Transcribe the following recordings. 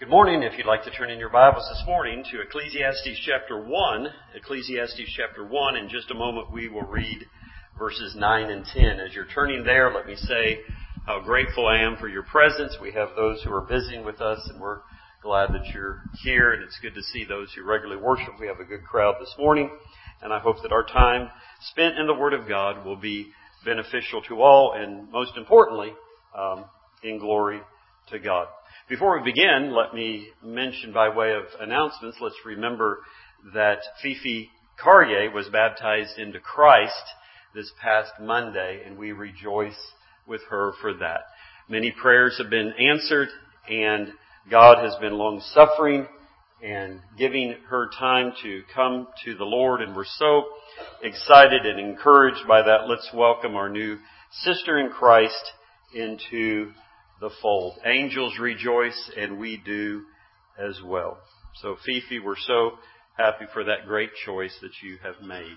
Good morning. If you'd like to turn in your Bibles this morning to Ecclesiastes chapter 1. Ecclesiastes chapter 1. In just a moment we will read verses 9 and 10. As you're turning there, let me say how grateful I am for your presence. We have those who are visiting with us, and we're glad that you're here, and it's good to see those who regularly worship. We have a good crowd this morning, and I hope that our time spent in the Word of God will be beneficial to all, and most importantly, in glory to God. Before we begin, let me mention by way of announcements, let's remember that Fifi Carrier was baptized into Christ this past Monday, and we rejoice with her for that. Many prayers have been answered, and God has been long-suffering and giving her time to come to the Lord, and we're so excited and encouraged by that. Let's welcome our new sister in Christ into the fold. Angels rejoice, and we do as well. So, Fifi, we're so happy for that great choice that you have made.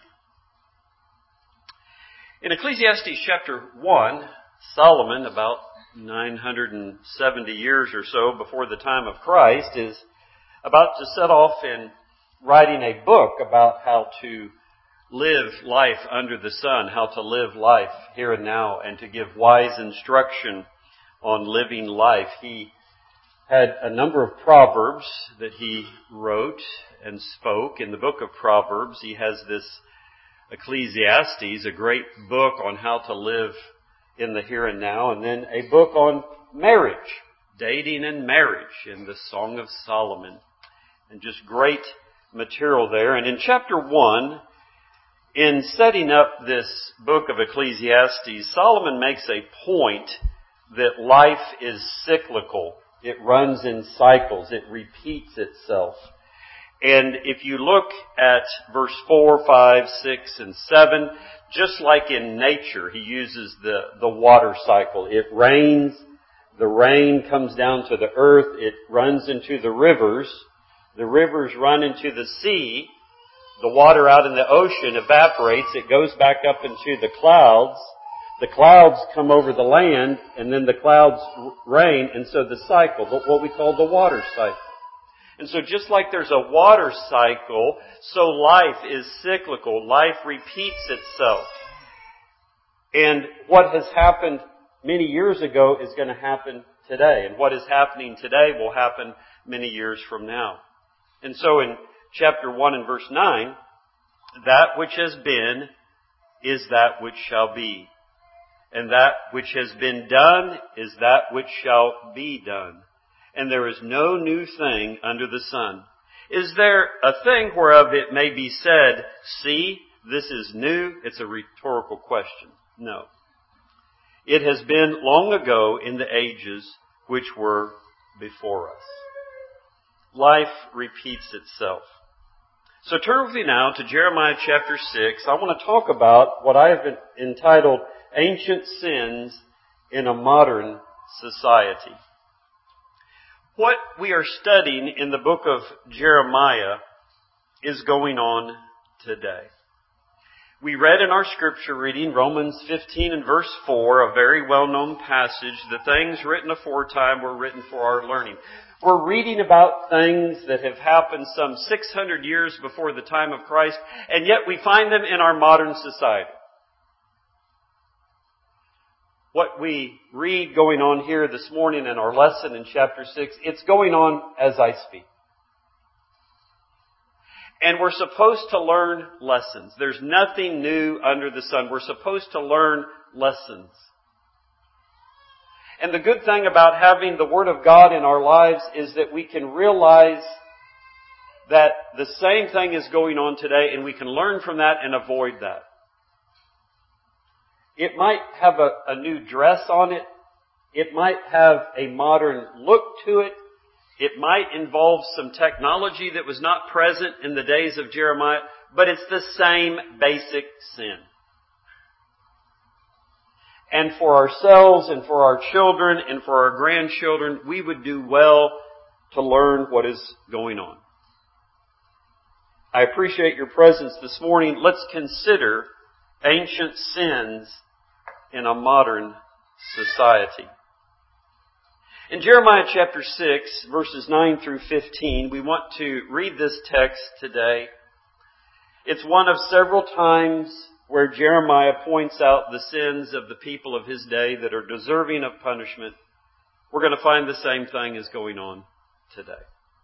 In Ecclesiastes chapter 1, Solomon, about 970 years or so before the time of Christ, is about to set off in writing a book about how to live life under the sun, how to live life here and now, and to give wise instruction on living life. He had a number of proverbs that he wrote and spoke. In the book of Proverbs, he has this Ecclesiastes, a great book on how to live in the here and now, and then a book on marriage, dating and marriage, in the Song of Solomon. And just great material there. And in chapter 1, in setting up this book of Ecclesiastes, Solomon makes a point that life is cyclical. It runs in cycles. It repeats itself. And if you look at verse 4, 5, 6, and 7, just like in nature, he uses the water cycle. It rains. The rain comes down to the earth. It runs into the rivers. The rivers run into the sea. The water out in the ocean evaporates. It goes back up into the clouds. The clouds come over the land, and then the clouds rain, and so the cycle, what we call the water cycle. And so just like there's a water cycle, so life is cyclical. Life repeats itself. And what has happened many years ago is going to happen today. And what is happening today will happen many years from now. And so in chapter 1 and verse 9, that which has been is that which shall be. And that which has been done is that which shall be done. And there is no new thing under the sun. Is there a thing whereof it may be said, see, this is new? It's a rhetorical question. No. It has been long ago in the ages which were before us. Life repeats itself. So turn with me now to Jeremiah chapter 6. I want to talk about what I have entitled Ancient Sins in a Modern Society. What we are studying in the book of Jeremiah is going on today. We read in our scripture reading Romans 15 and verse 4, a very well-known passage, the things written aforetime were written for our learning. We're reading about things that have happened some 600 years before the time of Christ, and yet we find them in our modern society. What we read going on here this morning in our lesson in chapter 6, it's going on as I speak. And we're supposed to learn lessons. There's nothing new under the sun. We're supposed to learn lessons. And the good thing about having the Word of God in our lives is that we can realize that the same thing is going on today, and we can learn from that and avoid that. It might have a new dress on it. It might have a modern look to it. It might involve some technology that was not present in the days of Jeremiah, but it's the same basic sin. And for ourselves and for our children and for our grandchildren, we would do well to learn what is going on. I appreciate your presence this morning. Let's consider ancient sins in a modern society. In Jeremiah chapter 6, verses 9 through 15, we want to read this text today. It's one of several times where Jeremiah points out the sins of the people of his day that are deserving of punishment. We're going to find the same thing is going on today.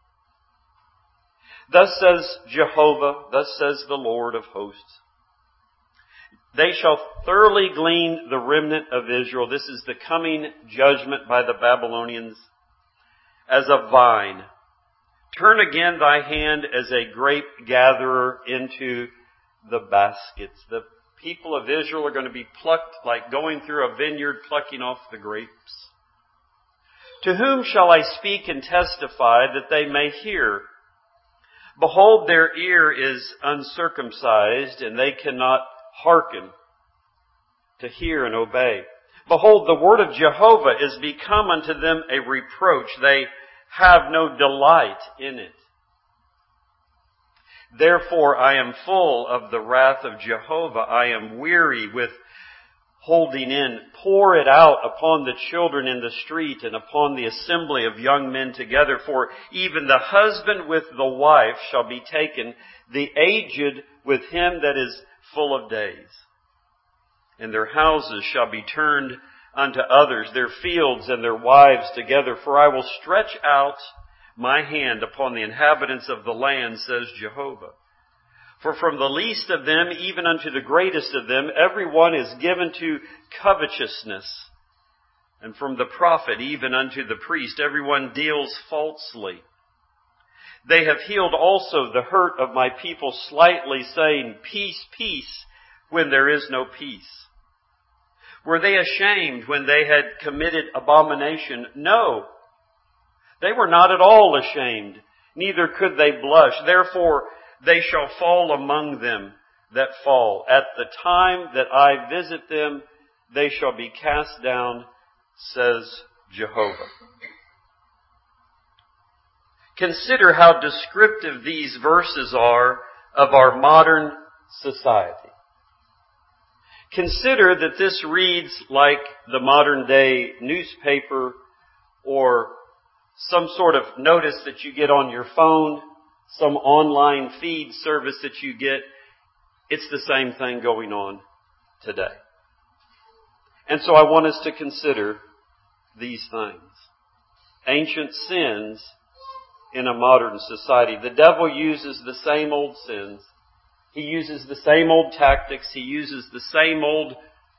Thus says Jehovah, thus says the Lord of hosts. They shall thoroughly glean the remnant of Israel. This is the coming judgment by the Babylonians as a vine. Turn again thy hand as a grape gatherer into the baskets. The people of Israel are going to be plucked like going through a vineyard, plucking off the grapes. To whom shall I speak and testify that they may hear? Behold, their ear is uncircumcised, and they cannot hearken to hear and obey. Behold, the word of Jehovah is become unto them a reproach. They have no delight in it. Therefore I am full of the wrath of Jehovah. I am weary with holding in. Pour it out upon the children in the street and upon the assembly of young men together. For even the husband with the wife shall be taken, the aged with him that is full of days. And their houses shall be turned unto others, their fields and their wives together. For I will stretch out my hand upon the inhabitants of the land, says Jehovah. For from the least of them, even unto the greatest of them, every one is given to covetousness. And from the prophet, even unto the priest, every one deals falsely. They have healed also the hurt of my people slightly, saying, Peace, peace, when there is no peace. Were they ashamed when they had committed abomination? No, they were not at all ashamed, neither could they blush. Therefore they shall fall among them that fall. At the time that I visit them, they shall be cast down, says Jehovah. Consider how descriptive these verses are of our modern society. Consider that this reads like the modern day newspaper or some sort of notice that you get on your phone, some online feed service that you get. It's the same thing going on today. And so I want us to consider these things. Ancient sins in a modern society. The devil uses the same old sins. He uses the same old tactics. He uses the same old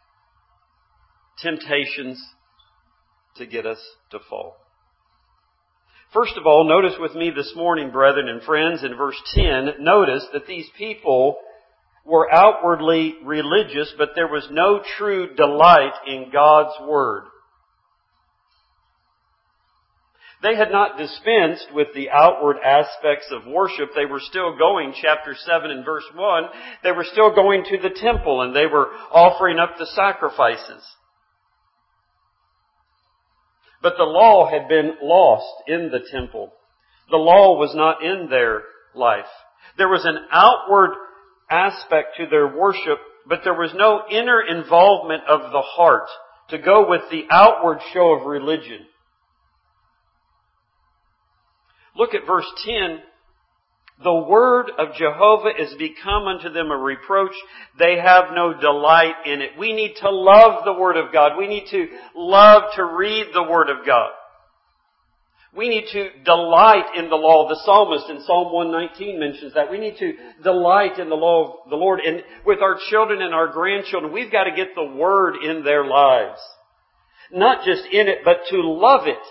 temptations to get us to fall. First of all, notice with me this morning, brethren and friends, in verse 10, notice that these people were outwardly religious, but there was no true delight in God's Word. They had not dispensed with the outward aspects of worship. They were still going, chapter 7 and verse 1, they were still going to the temple and they were offering up the sacrifices. But the law had been lost in the temple. The law was not in their life. There was an outward aspect to their worship, but there was no inner involvement of the heart to go with the outward show of religion. Look at verse 10. The word of Jehovah is become unto them a reproach. They have no delight in it. We need to love the Word of God. We need to love to read the Word of God. We need to delight in the law. The psalmist in Psalm 119 mentions that. We need to delight in the law of the Lord. And with our children and our grandchildren, we've got to get the Word in their lives. Not just in it, but to love it.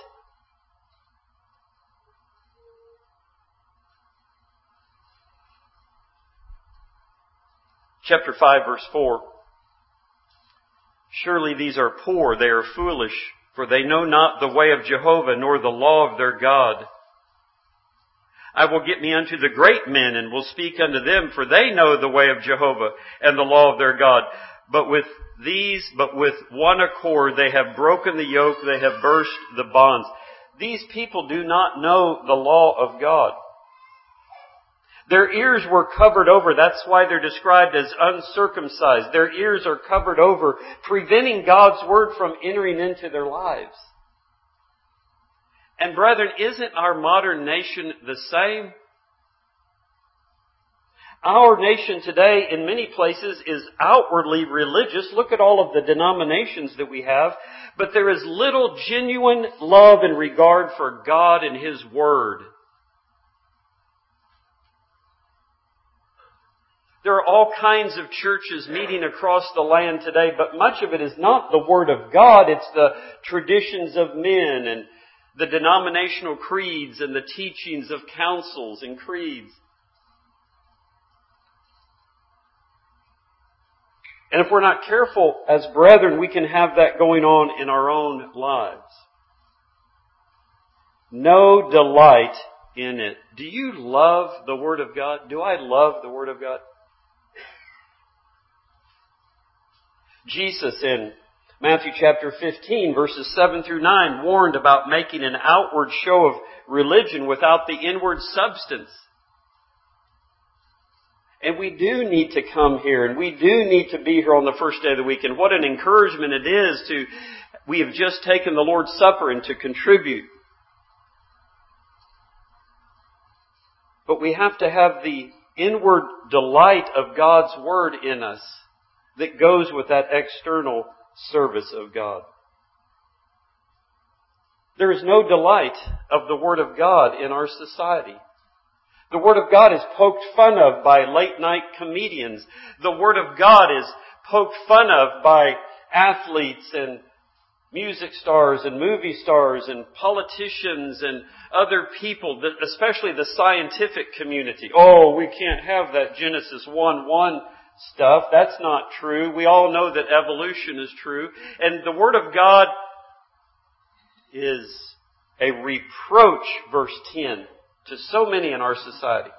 Chapter 5, verse 4. Surely these are poor, they are foolish, for they know not the way of Jehovah, nor the law of their God. I will get me unto the great men, and will speak unto them, for they know the way of Jehovah, and the law of their God. But with one accord they have broken the yoke, they have burst the bonds. These people do not know the law of God. Their ears were covered over. That's why they're described as uncircumcised. Their ears are covered over, preventing God's Word from entering into their lives. And brethren, isn't our modern nation the same? Our nation today, in many places, is outwardly religious. Look at all of the denominations that we have. But there is little genuine love and regard for God and His Word. There are all kinds of churches meeting across the land today, but much of it is not the Word of God. It's the traditions of men and the denominational creeds and the teachings of councils and creeds. And if we're not careful as brethren, we can have that going on in our own lives. No delight in it. Do you love the Word of God? Do I love the Word of God? Jesus in Matthew chapter 15 verses 7 through 9 warned about making an outward show of religion without the inward substance. And we do need to come here, and we do need to be here on the first day of the week. And what an encouragement it is we have just taken the Lord's Supper and to contribute. But we have to have the inward delight of God's Word in us that goes with that external service of God. There is no delight of the Word of God in our society. The Word of God is poked fun of by late-night comedians. The Word of God is poked fun of by athletes and music stars and movie stars and politicians and other people, especially the scientific community. Oh, we can't have that Genesis 1:1 stuff. That's not true. We all know that evolution is true. And the Word of God is a reproach, verse 10, to so many in our society.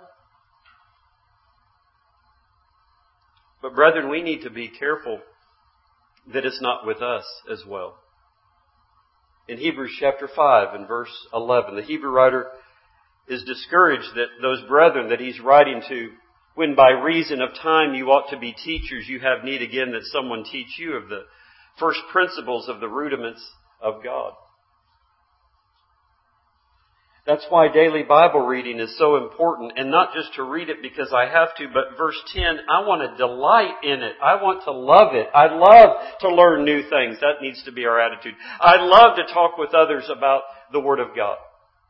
But brethren, we need to be careful that it's not with us as well. In Hebrews chapter 5 and verse 11, the Hebrew writer is discouraged that those brethren that he's writing to, when by reason of time you ought to be teachers, you have need again that someone teach you of the first principles of the rudiments of God. That's why daily Bible reading is so important, and not just to read it because I have to, but verse 10, I want to delight in it. I want to love it. I love to learn new things. That needs to be our attitude. I love to talk with others about the Word of God.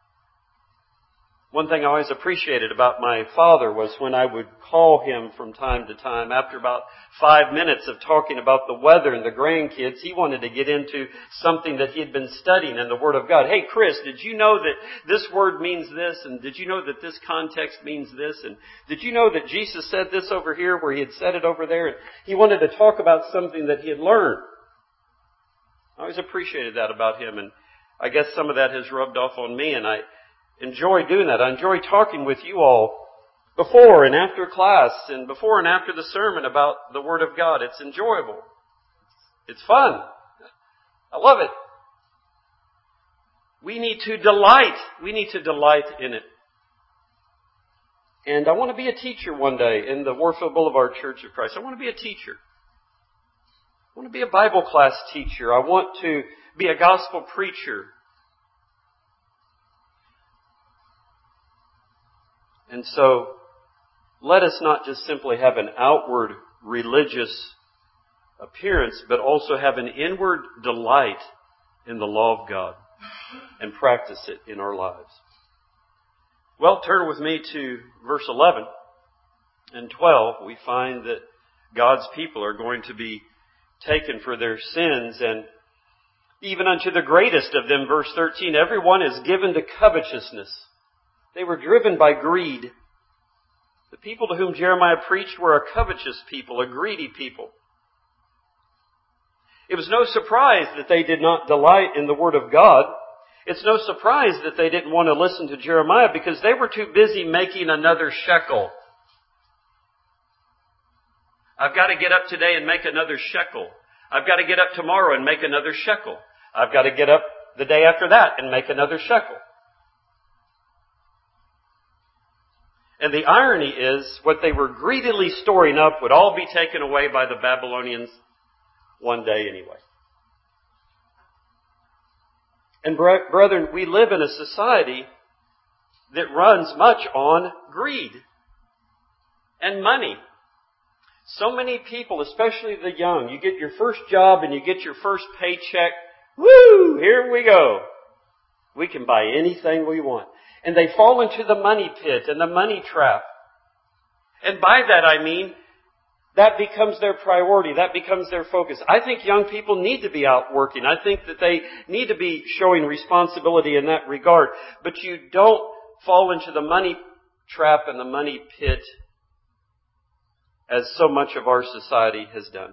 One thing I always appreciated about my father was when I would call him from time to time, after about 5 minutes of talking about the weather and the grandkids, he wanted to get into something that he had been studying in the Word of God. Hey, Chris, did you know that this word means this? And did you know that this context means this? And did you know that Jesus said this over here where he had said it over there? And he wanted to talk about something that he had learned. I always appreciated that about him, and I guess some of that has rubbed off on me, and I enjoy doing that. I enjoy talking with you all before and after class and before and after the sermon about the Word of God. It's enjoyable. It's fun. I love it. We need to delight. We need to delight in it. And I want to be a teacher one day in the Warfield Boulevard Church of Christ. I want to be a teacher. I want to be a Bible class teacher. I want to be a gospel preacher. And so, let us not just simply have an outward religious appearance, but also have an inward delight in the law of God and practice it in our lives. Well, turn with me to verse 11 and 12. We find that God's people are going to be taken for their sins, and even unto the greatest of them, verse 13, everyone is given to covetousness. They were driven by greed. The people to whom Jeremiah preached were a covetous people, a greedy people. It was no surprise that they did not delight in the Word of God. It's no surprise that they didn't want to listen to Jeremiah because they were too busy making another shekel. I've got to get up today and make another shekel. I've got to get up tomorrow and make another shekel. I've got to get up the day after that and make another shekel. And the irony is, what they were greedily storing up would all be taken away by the Babylonians one day anyway. And brethren, we live in a society that runs much on greed and money. So many people, especially the young, you get your first job and you get your first paycheck. Woo! Here we go. We can buy anything we want. And they fall into the money pit and the money trap. And by that I mean, that becomes their priority. That becomes their focus. I think young people need to be out working. I think that they need to be showing responsibility in that regard. But you don't fall into the money trap and the money pit as so much of our society has done.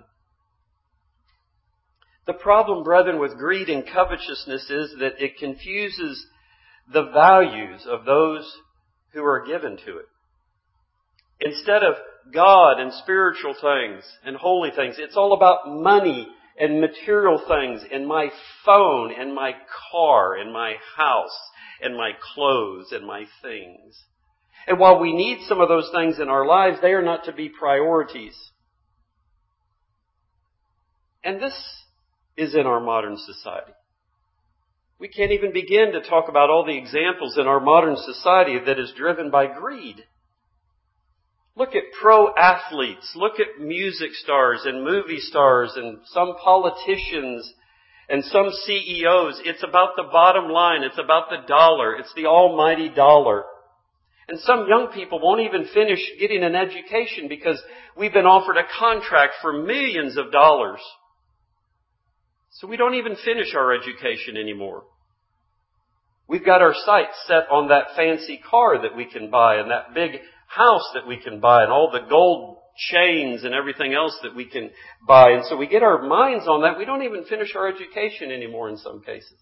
The problem, brethren, with greed and covetousness is that it confuses the values of those who are given to it. Instead of God and spiritual things and holy things, it's all about money and material things and my phone and my car and my house and my clothes and my things. And while we need some of those things in our lives, they are not to be priorities. And this is in our modern society. We can't even begin to talk about all the examples in our modern society that is driven by greed. Look at pro athletes. Look at music stars and movie stars and some politicians and some CEOs. It's about the bottom line. It's about the dollar. It's the almighty dollar. And some young people won't even finish getting an education because we've been offered a contract for millions of dollars. So we don't even finish our education anymore. We've got our sights set on that fancy car that we can buy and that big house that we can buy and all the gold chains and everything else that we can buy. And so we get our minds on that. We don't even finish our education anymore in some cases.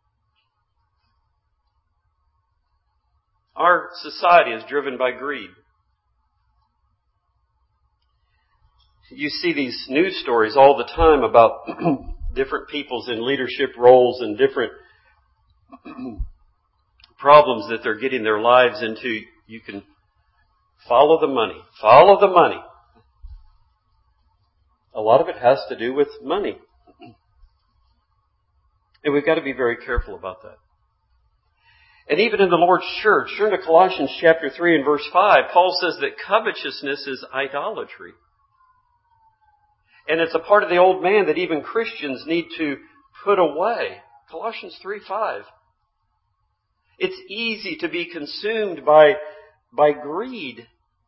Our society is driven by greed. You see these news stories all the time about different peoples in leadership roles and different problems that they're getting their lives into. You can follow the money. Follow the money. A lot of it has to do with money. And we've got to be very careful about that. And even in the Lord's church, turn to Colossians chapter 3 and verse 5, Paul says that covetousness is idolatry. And it's a part of the old man that even Christians need to put away. Colossians 3:5. It's easy to be consumed by greed.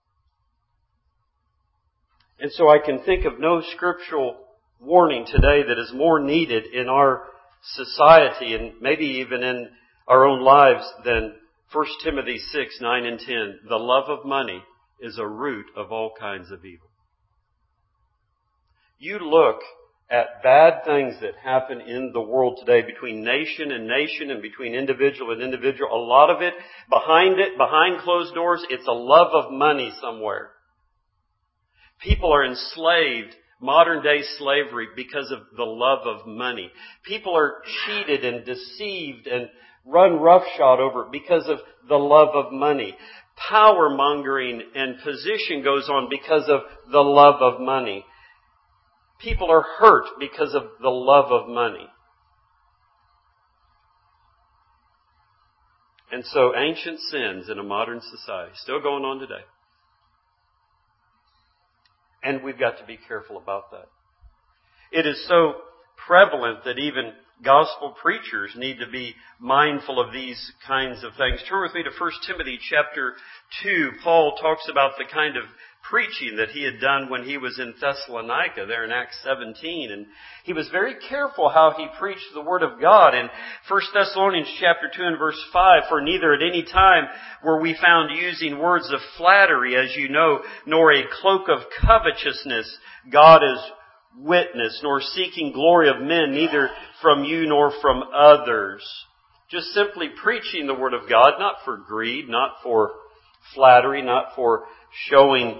And so I can think of no scriptural warning today that is more needed in our society and maybe even in our own lives than 1 Timothy 6, 9 and 10. The love of money is a root of all kinds of evil. You look at bad things that happen in the world today between nation and between individual and individual. A lot of it, behind closed doors, it's a love of money somewhere. People are enslaved, modern day slavery, because of the love of money. People are cheated and deceived and run roughshod over because of the love of money. Power mongering and position goes on because of the love of money. People are hurt because of the love of money. And so ancient sins in a modern society, still going on today. And we've got to be careful about that. It is so prevalent that even gospel preachers need to be mindful of these kinds of things. Turn with me to 1 Timothy chapter 2. Paul talks about the kind of preaching that he had done when he was in Thessalonica, there in Acts 17. And he was very careful how he preached the Word of God. In 1 Thessalonians chapter 2 and verse 5, for neither at any time were we found using words of flattery, as you know, nor a cloak of covetousness, God is witness, nor seeking glory of men, neither from you nor from others. Just simply preaching the Word of God, not for greed, not for flattery, not for showing,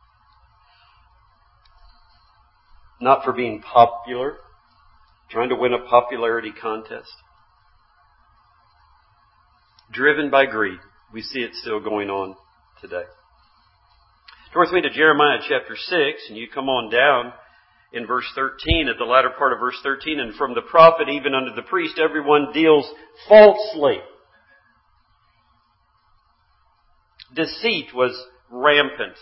not for being popular, trying to win a popularity contest. Driven by greed. We see it still going on today. Turn with me to Jeremiah chapter 6, and you come on down in verse 13, at the latter part of verse 13, and from the prophet even unto the priest, everyone deals falsely. Deceit was rampant.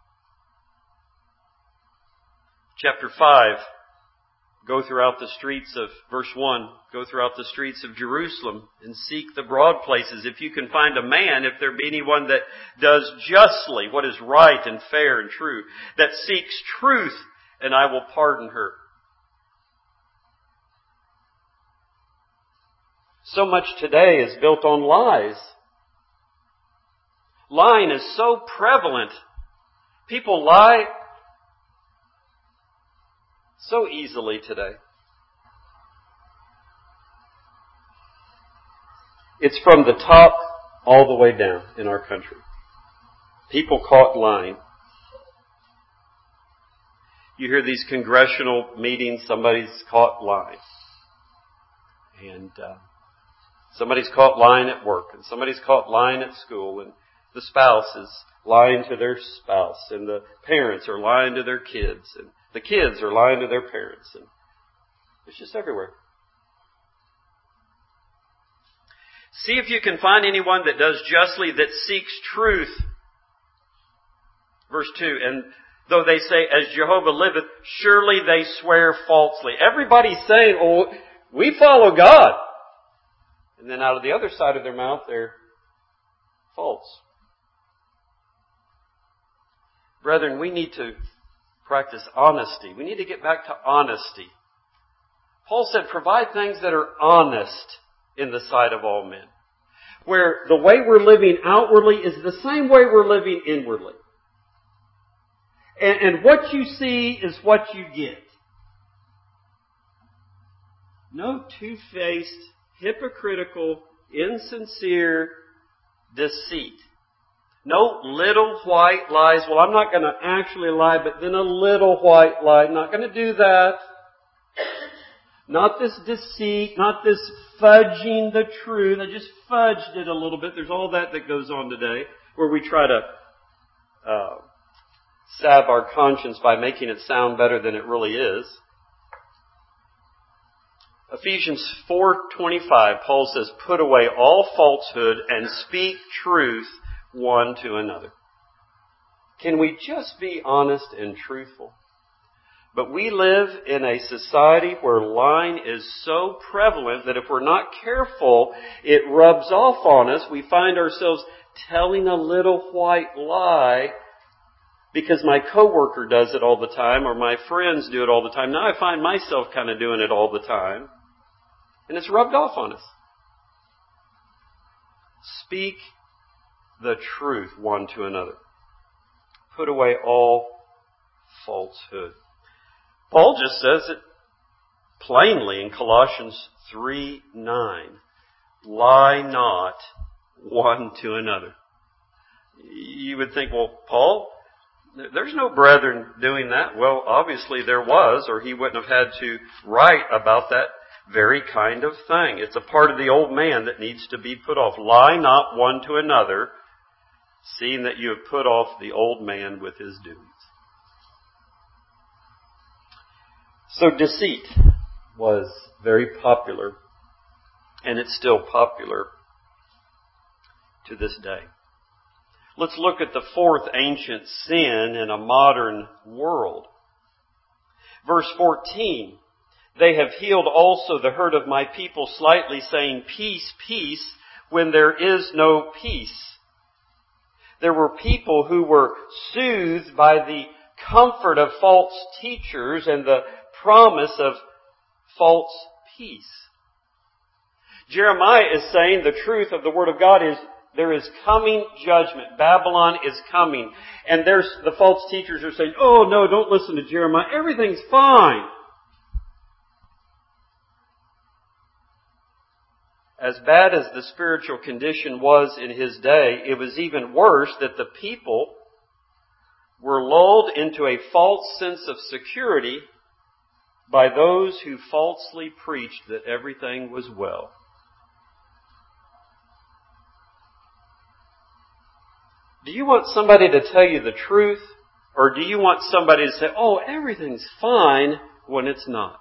Chapter 5, go throughout the streets of, verse 1, go throughout the streets of Jerusalem and seek the broad places. If you can find a man, if there be anyone that does justly what is right and fair and true, that seeks truth, and I will pardon her. So much today is built on lies. Lying is so prevalent. People lie so easily today. It's from the top all the way down in our country. People caught lying. You hear these congressional meetings, somebody's caught lying. And somebody's caught lying at work, and somebody's caught lying at school, and the spouse is lying to their spouse, and the parents are lying to their kids, and the kids are lying to their parents, and it's just everywhere. See if you can find anyone that does justly, that seeks truth. Verse 2, and though they say, as Jehovah liveth, surely they swear falsely. Everybody's saying, oh, we follow God. And then out of the other side of their mouth, they're false. Brethren, we need to practice honesty. We need to get back to honesty. Paul said, provide things that are honest in the sight of all men. Where the way we're living outwardly is the same way we're living inwardly. And what you see is what you get. No two-faced, hypocritical, insincere deceit. No little white lies. Well, I'm not going to actually lie, but then a little white lie. I'm not going to do that. Not this deceit, not this fudging the truth. I just fudged it a little bit. There's all that goes on today where we try to salve our conscience by making it sound better than it really is. Ephesians 4:25, Paul says, put away all falsehood and speak truth one to another. Can we just be honest and truthful? But we live in a society where lying is so prevalent that if we're not careful, it rubs off on us. We find ourselves telling a little white lie because my coworker does it all the time or my friends do it all the time. Now I find myself kind of doing it all the time. And it's rubbed off on us. Speak the truth one to another. Put away all falsehood. Paul just says it plainly in Colossians 3:9. Lie not one to another. You would think, well, Paul, there's no brethren doing that. Well, obviously there was, or he wouldn't have had to write about that very kind of thing. It's a part of the old man that needs to be put off. Lie not one to another, seeing that you have put off the old man with his doings. So deceit was very popular, and it's still popular to this day. Let's look at the fourth ancient sin in a modern world. Verse 14, they have healed also the hurt of my people slightly, saying, peace, peace, when there is no peace. There were people who were soothed by the comfort of false teachers and the promise of false peace. Jeremiah is saying the truth of the Word of God is there is coming judgment. Babylon is coming. And there's the false teachers are saying, oh no, don't listen to Jeremiah. Everything's fine. As bad as the spiritual condition was in his day, it was even worse that the people were lulled into a false sense of security by those who falsely preached that everything was well. Do you want somebody to tell you the truth, Or do you want somebody to say, oh, everything's fine when it's not?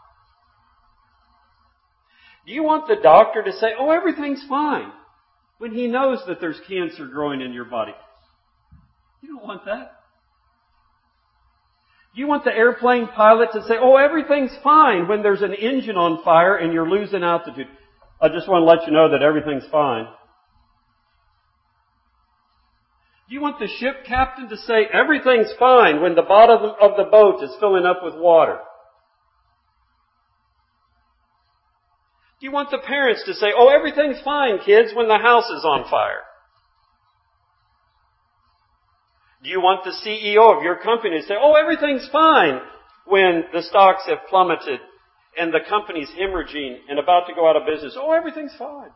Do you want the doctor to say, oh, everything's fine when he knows that there's cancer growing in your body? You don't want that. Do you want the airplane pilot to say, oh, everything's fine when there's an engine on fire and you're losing altitude? I just want to let you know that everything's fine. Do you want the ship captain to say, everything's fine when the bottom of the boat is filling up with water? Do you want the parents to say, oh, everything's fine, kids, when the house is on fire? Do you want the CEO of your company to say, oh, everything's fine when the stocks have plummeted and the company's hemorrhaging and about to go out of business? Oh, everything's fine.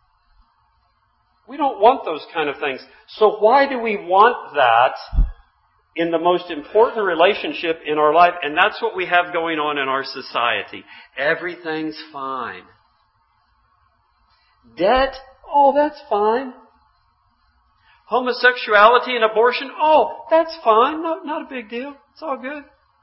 We don't want those kind of things. So why do we want that in the most important relationship in our life? And that's what we have going on in our society. Everything's fine. Debt? Oh, that's fine. Homosexuality and abortion? Oh, that's fine. No, not a big deal. It's all good.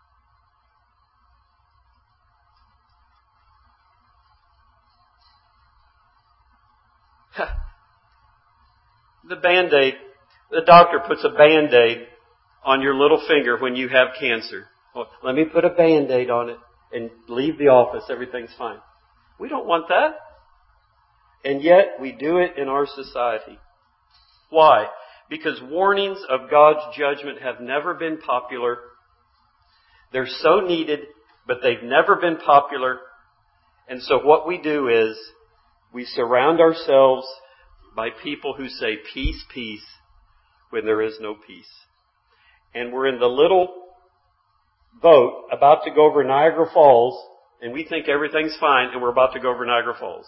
The Band-Aid, the doctor puts a Band-Aid on your little finger when you have cancer. Well, let me put a Band-Aid on it and leave the office. Everything's fine. We don't want that. And yet we do it in our society. Why? Because warnings of God's judgment have never been popular. They're so needed, but they've never been popular. And so what we do is we surround ourselves by people who say peace, peace, when there is no peace. And we're in the little boat about to go over Niagara Falls, and we think everything's fine, and we're about to go over Niagara Falls.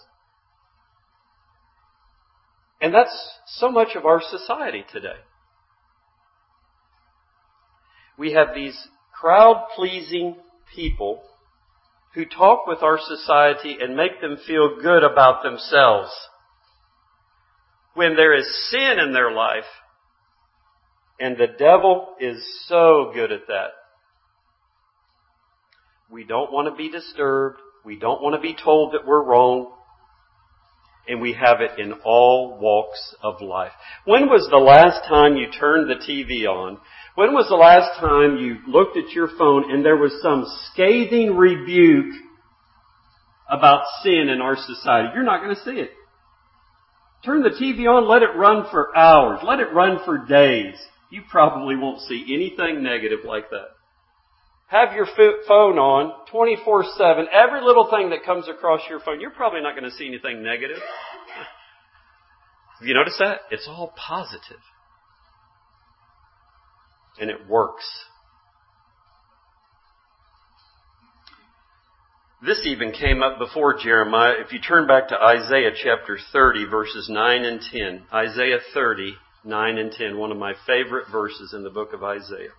And that's so much of our society today. We have these crowd-pleasing people who talk with our society and make them feel good about themselves. When there is sin in their life, and the devil is so good at that. We don't want to be disturbed. We don't want to be told that we're wrong. And we have it in all walks of life. When was the last time you turned the TV on? When was the last time you looked at your phone and there was some scathing rebuke about sin in our society? You're not going to see it. Turn the TV on, let it run for hours, let it run for days. You probably won't see anything negative like that. Have your phone on 24/7. Every little thing that comes across your phone, you're probably not going to see anything negative. Have you noticed that? It's all positive. And it works. This even came up before Jeremiah. If you turn back to Isaiah chapter 30, verses 9 and 10. Isaiah 30, 9 and 10. One of my favorite verses in the book of Isaiah.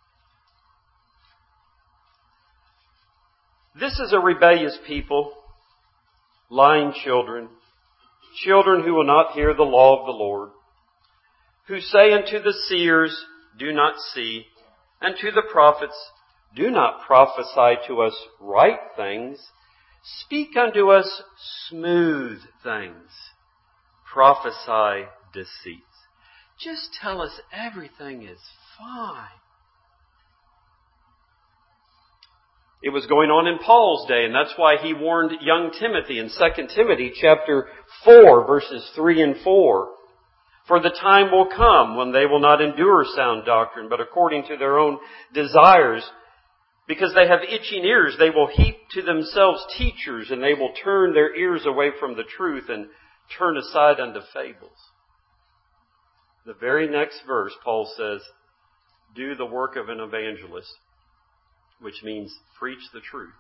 This is a rebellious people, lying children, children who will not hear the law of the Lord, who say unto the seers, do not see, and to the prophets, do not prophesy to us right things. Speak unto us smooth things. Prophesy deceits. Just tell us everything is fine. It was going on in Paul's day, and that's why he warned young Timothy in 2 Timothy chapter 4, verses 3 and 4. For the time will come when they will not endure sound doctrine, but according to their own desires, because they have itching ears, they will heap to themselves teachers, and they will turn their ears away from the truth and turn aside unto fables. The very next verse, Paul says, do the work of an evangelist, which means preach the truth.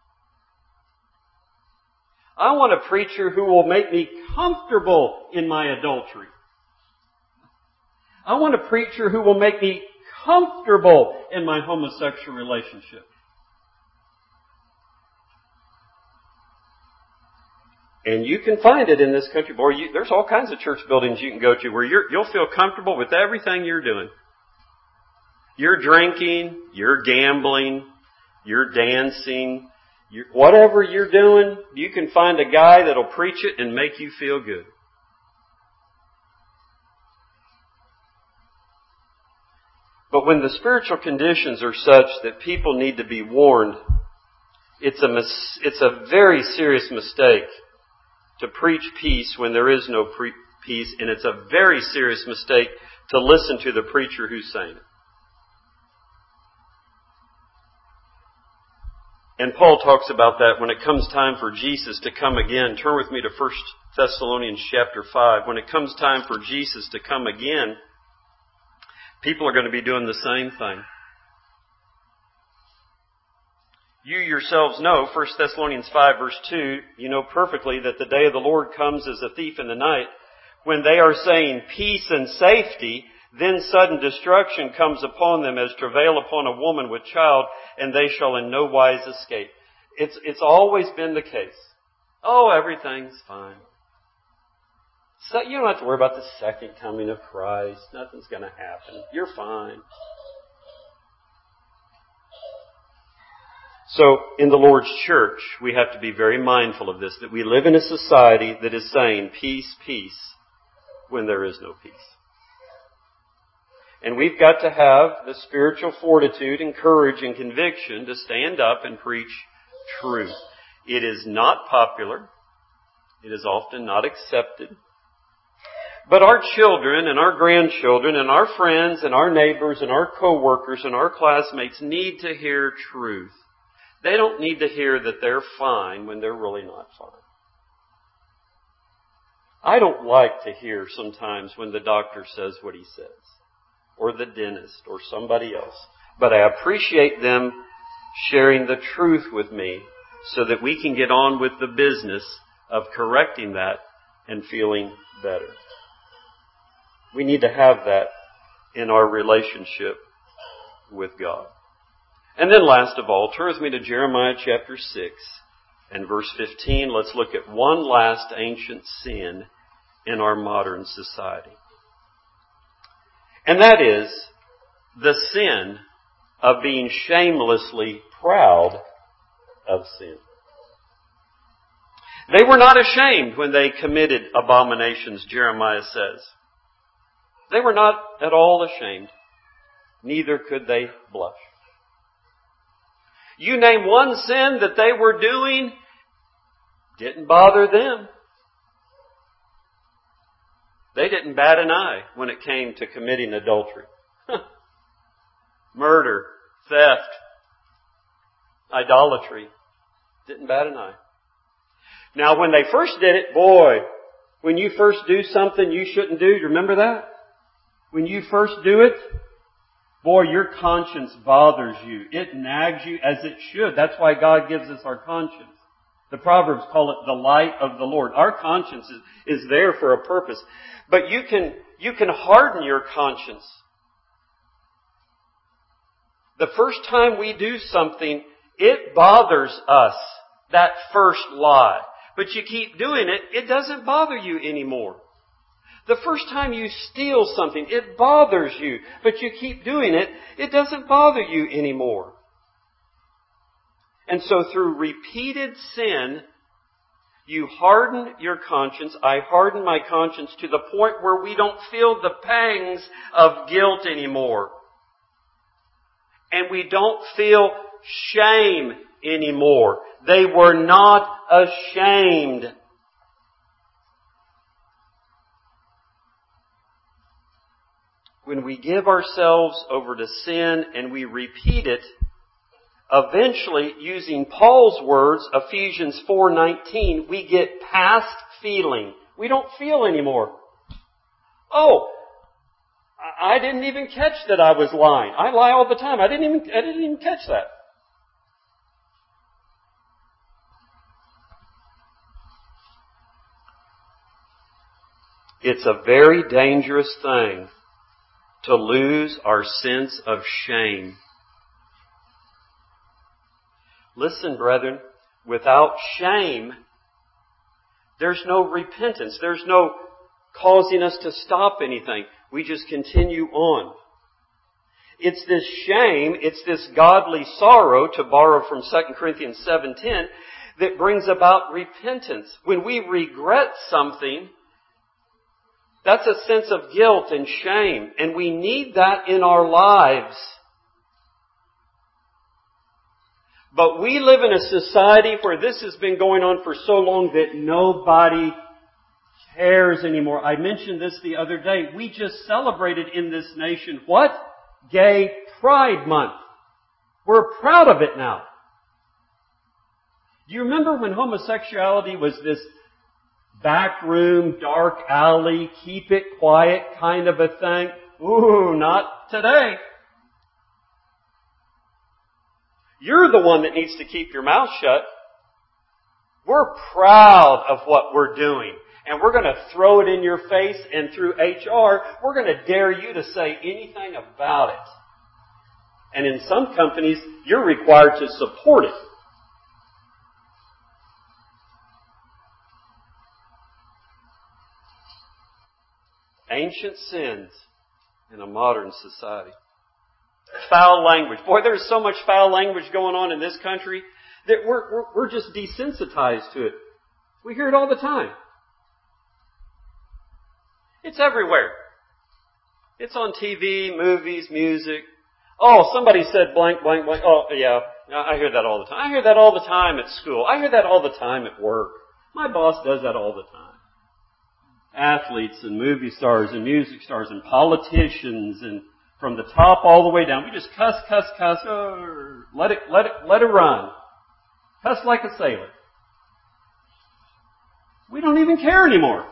I want a preacher who will make me comfortable in my adultery. I want a preacher who will make me comfortable in my homosexual relationship. And you can find it in this country. Boy, there's all kinds of church buildings you can go to where you'll feel comfortable with everything you're doing. You're drinking, you're gambling, you're dancing, whatever you're doing, you can find a guy that'll preach it and make you feel good. But when the spiritual conditions are such that people need to be warned, it's a very serious mistake to preach peace when there is no peace, and it's a very serious mistake to listen to the preacher who's saying it. And Paul talks about that when it comes time for Jesus to come again. Turn with me to 1 Thessalonians chapter 5. When it comes time for Jesus to come again, people are going to be doing the same thing. You yourselves know, 1 Thessalonians 5 verse 2, you know perfectly that the day of the Lord comes as a thief in the night. When they are saying peace and safety, then sudden destruction comes upon them as travail upon a woman with child, and they shall in no wise escape. It's always been the case. Oh, everything's fine. So you don't have to worry about the second coming of Christ. Nothing's going to happen. You're fine. So, in the Lord's church, we have to be very mindful of this, that we live in a society that is saying peace, peace, when there is no peace. And we've got to have the spiritual fortitude and courage and conviction to stand up and preach truth. It is not popular. It is often not accepted. But our children and our grandchildren and our friends and our neighbors and our co-workers and our classmates need to hear truth. They don't need to hear that they're fine when they're really not fine. I don't like to hear sometimes when the doctor says what he says, or the dentist, or somebody else. But I appreciate them sharing the truth with me so that we can get on with the business of correcting that and feeling better. We need to have that in our relationship with God. And then last of all, turn with me to Jeremiah chapter 6 and verse 15. Let's look at one last ancient sin in our modern society. And that is the sin of being shamelessly proud of sin. They were not ashamed when they committed abominations, Jeremiah says. They were not at all ashamed. Neither could they blush. You name one sin that they were doing, didn't bother them. They didn't bat an eye when it came to committing adultery. Murder, theft, idolatry. Didn't bat an eye. Now when they first did it, boy, when you first do something you shouldn't do, you remember that? When you first do it, boy, your conscience bothers you. It nags you as it should. That's why God gives us our conscience. The Proverbs call it the light of the Lord. Our conscience is there for a purpose. But you can harden your conscience. The first time we do something, it bothers us, that first lie. But you keep doing it, it doesn't bother you anymore. The first time you steal something, it bothers you, but you keep doing it, it doesn't bother you anymore. And so through repeated sin, you harden your conscience. I harden my conscience to the point where we don't feel the pangs of guilt anymore. And we don't feel shame anymore. They were not ashamed. When we give ourselves over to sin and we repeat it, eventually, using Paul's words, Ephesians 4:19, we get past feeling. We don't feel anymore. Oh, I didn't even catch that I was lying. I lie all the time. I didn't even catch that. It's a very dangerous thing to lose our sense of shame. Listen, brethren, without shame, there's no repentance. There's no causing us to stop anything. We just continue on. It's this shame, it's this godly sorrow, to borrow from 2 Corinthians 7:10, that brings about repentance. When we regret something, that's a sense of guilt and shame, and we need that in our lives. But we live in a society where this has been going on for so long that nobody cares anymore. I mentioned this the other day. We just celebrated in this nation what? Gay Pride Month. We're proud of it now. Do you remember when homosexuality was this backroom, dark alley, keep it quiet kind of a thing? Ooh, not today. You're the one that needs to keep your mouth shut. We're proud of what we're doing. And we're going to throw it in your face, and through HR, we're going to dare you to say anything about it. And in some companies, you're required to support it. Ancient sins in a modern society. Foul language. Boy, there's so much foul language going on in this country that we're just desensitized to it. We hear it all the time. It's everywhere. It's on TV, movies, music. Oh, somebody said blank, blank, blank. Oh, yeah, I hear that all the time. I hear that all the time at school. I hear that all the time at work. My boss does that all the time. Athletes and movie stars and music stars and politicians, and from the top all the way down. We just cuss, cuss, cuss. Oh, let it run. Cuss like a sailor. We don't even care anymore.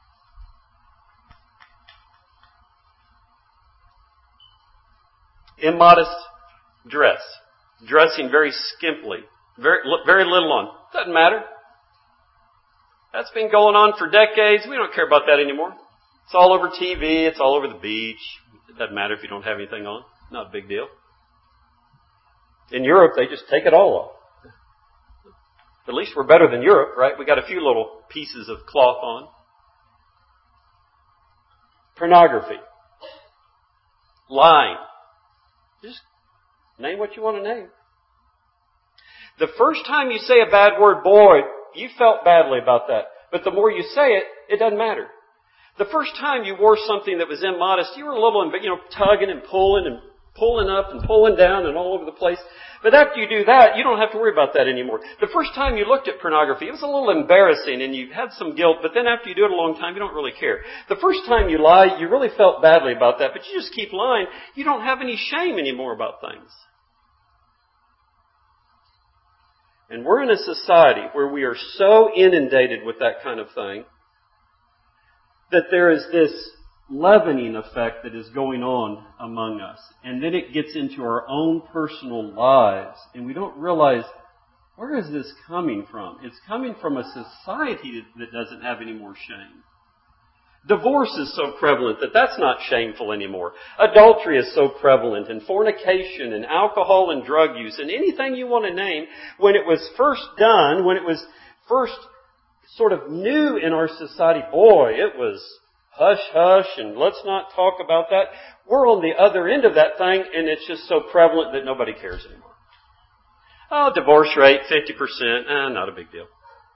Immodest dress. Dressing very skimpily. Very little on. Doesn't matter. That's been going on for decades. We don't care about that anymore. It's all over TV. It's all over the beach. It doesn't matter if you don't have anything on. Not a big deal. In Europe, they just take it all off. At least we're better than Europe, right? We got a few little pieces of cloth on. Pornography. Lying. Just name what you want to name. The first time you say a bad word, boy, you felt badly about that. But the more you say it, it doesn't matter. The first time you wore something that was immodest, you were a little, tugging and pulling up and pulling down and all over the place. But after you do that, you don't have to worry about that anymore. The first time you looked at pornography, it was a little embarrassing and you had some guilt, but then after you do it a long time, you don't really care. The first time you lie, you really felt badly about that, but you just keep lying. You don't have any shame anymore about things. And we're in a society where we are so inundated with that kind of thing that there is this leavening effect that is going on among us. And then it gets into our own personal lives, and we don't realize, where is this coming from? It's coming from a society that doesn't have any more shame. Divorce is so prevalent that that's not shameful anymore. Adultery is so prevalent, and fornication and alcohol and drug use and anything you want to name. When it was first done, when it was first sort of new in our society, boy, it was hush, hush, and let's not talk about that. We're on the other end of that thing, and it's just so prevalent that nobody cares anymore. Oh, divorce rate, 50%. Not a big deal.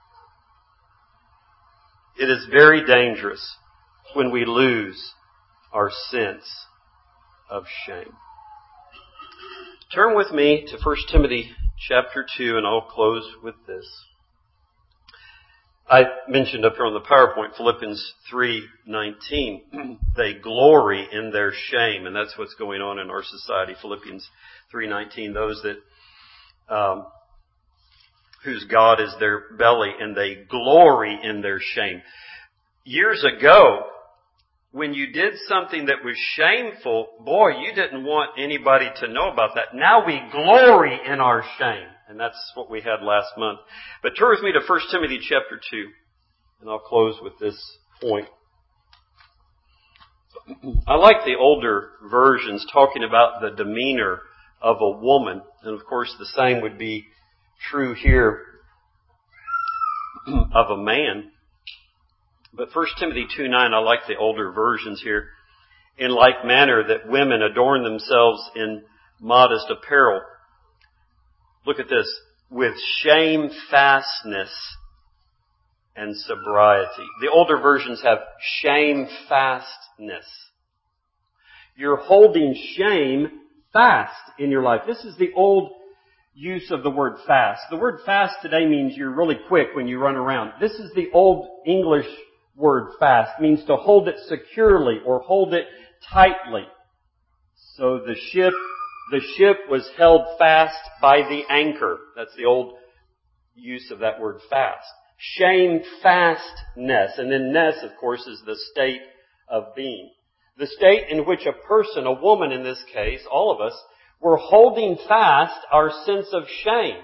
It is very dangerous when we lose our sense of shame. Turn with me to 1 Timothy chapter 2, and I'll close with this. I mentioned up here on the PowerPoint, Philippians 3:19. They glory in their shame, and that's what's going on in our society. Philippians 3:19. Those that whose God is their belly, and they glory in their shame. Years ago, when you did something that was shameful, boy, you didn't want anybody to know about that. Now we glory in our shame. And that's what we had last month. But turn with me to 1 Timothy chapter 2. And I'll close with this point. I like the older versions talking about the demeanor of a woman. And of course the same would be true here of a man. But 1 Timothy 2:9, I like the older versions here. in like manner that women adorn themselves in modest apparel. Look at this. With shamefastness and sobriety. The older versions have shamefastness. You're holding shame fast in your life. This is the old use of the word fast. The word fast today means you're really quick when you run around. This is the old English word fast. It means to hold it securely or hold it tightly. So the ship was held fast by the anchor. That's the old use of that word fast. Shamefastness. And then ness, of course, is the state of being. The state in which a person, a woman in this case, all of us, we're holding fast our sense of shame.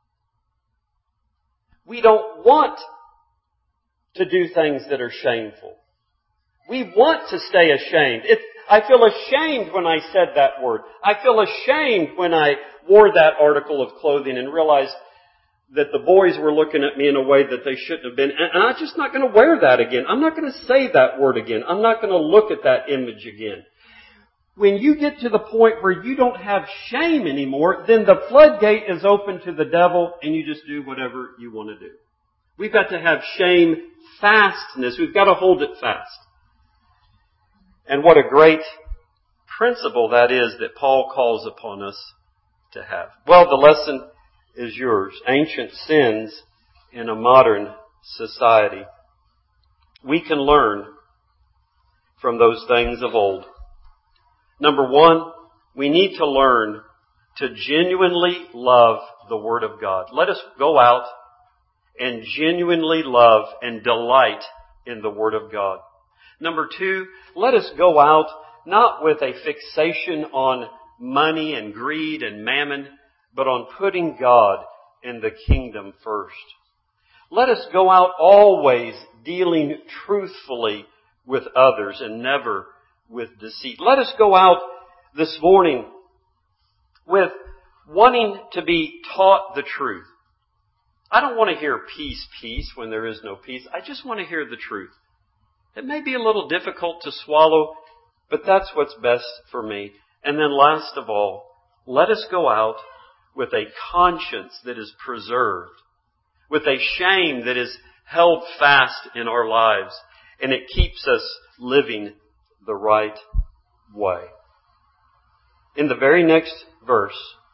We don't want to do things that are shameful. We want to stay ashamed. I feel ashamed when I said that word. I feel ashamed when I wore that article of clothing and realized that the boys were looking at me in a way that they shouldn't have been. And I'm just not going to wear that again. I'm not going to say that word again. I'm not going to look at that image again. When you get to the point where you don't have shame anymore, then the floodgate is open to the devil and you just do whatever you want to do. We've got to have shamefastness. We've got to hold it fast. And what a great principle that is that Paul calls upon us to have. Well, the lesson is yours. Ancient sins in a modern society. We can learn from those things of old. Number one, we need to learn to genuinely love the Word of God. Let us go out and genuinely love and delight in the Word of God. Number two, let us go out not with a fixation on money and greed and mammon, but on putting God and the kingdom first. Let us go out always dealing truthfully with others and never with deceit. Let us go out this morning with wanting to be taught the truth. I don't want to hear peace, peace when there is no peace. I just want to hear the truth. It may be a little difficult to swallow, but that's what's best for me. And then last of all, let us go out with a conscience that is preserved, with a shame that is held fast in our lives, and it keeps us living the right way. In the very next verse,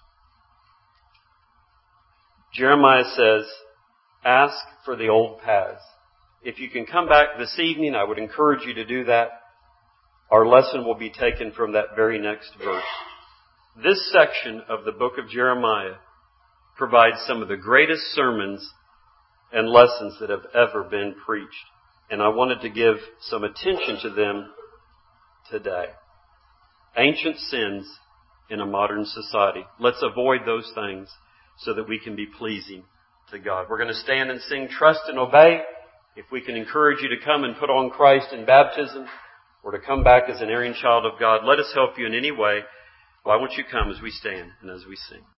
Jeremiah says, ask for the old paths. If you can come back this evening, I would encourage you to do that. Our lesson will be taken from that very next verse. This section of the book of Jeremiah provides some of the greatest sermons and lessons that have ever been preached. And I wanted to give some attention to them today. Ancient sins in a modern society. Let's avoid those things so that we can be pleasing to God. We're going to stand and sing Trust and Obey. If we can encourage you to come and put on Christ in baptism or to come back as an erring child of God, let us help you in any way. Why won't you come as we stand and as we sing?